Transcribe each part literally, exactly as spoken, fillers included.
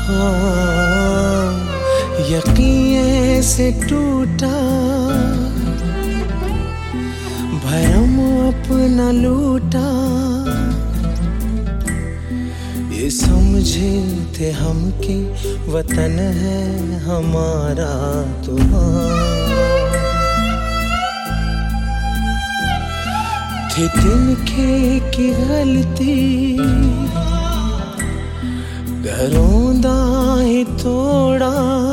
हाँ, यकीन से टूटा, भरम अपना लूटा। ये समझे थे हम कि वतन है हमारा तुम्हारा। थे तिनके की गलती, घरोंदा ही तोड़ा।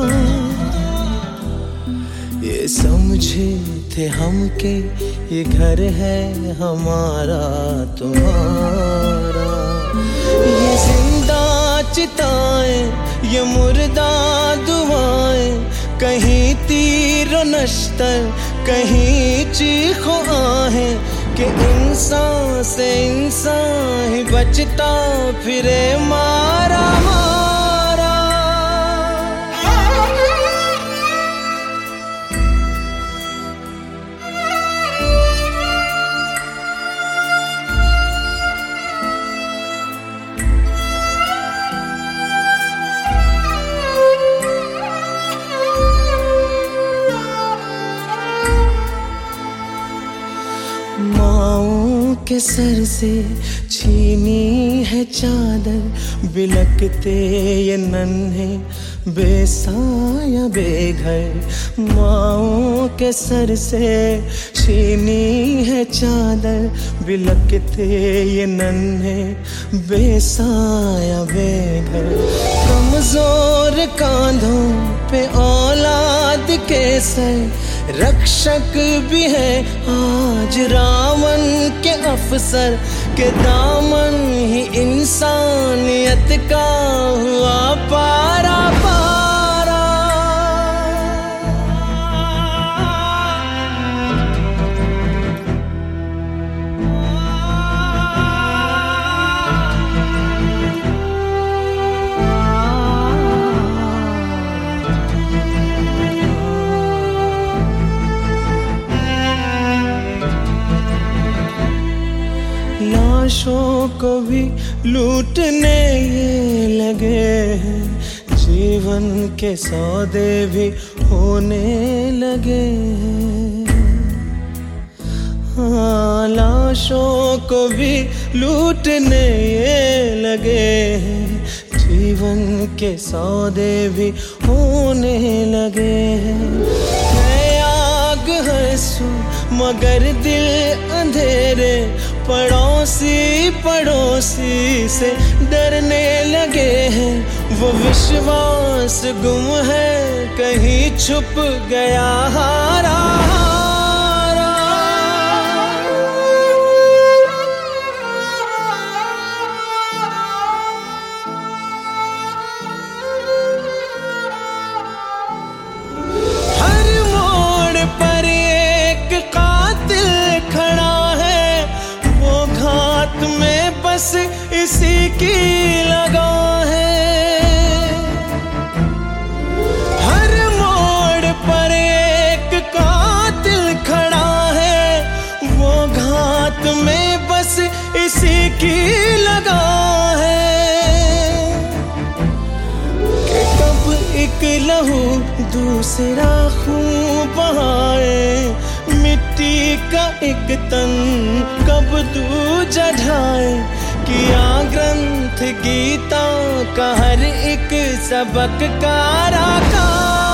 ये समझे थे हम कि ये घर है हमारा तुम्हारा। ये जिंदा चिताएं, ये मुर्दा दुआएं, कहीं तीर नश्तर, कहीं चीखो आहें, कि इंसान से इंसान ही बचता फिरे मारा मारा। माओं के सर से छीनी है चादर, बिलकते ये नन्हे बेसाया बेघर। माओं के सर से छीनी है चादर, बिलकते ये नन्हे बेसाया बेघर। कमजोर कांधों पे औलाद के सर, रक्षक भी है आज रावण के अफसर, के दामन ही इंसानियत का हुआ पारा पारा। लाशों को भी लूटने ये लगे हैं, जीवन के सौदे भी होने लगे हैं। हाँ, लाशों को भी लूटने ये लगे हैं, जीवन के सौदे भी होने लगे हैं। है आग है सू मगर दिल अंधेरे, पड़ोसी पड़ोसी से डरने लगे हैं। वो विश्वास गुम है, कहीं छुप गया हारा हारा। हर मोड़ पर एक कातिल खड़ा है, वो घात में बस इसी की लगा है। हर मोड़ पर एक कातिल खड़ा है, वो घात में बस इसी की लगा है। कि कब एक लहू दूसरा खून बहाए, मिट्टी का एक तन कब दूजा ढाए। किया ग्रंथ गीता का हर एक सबक कारा का।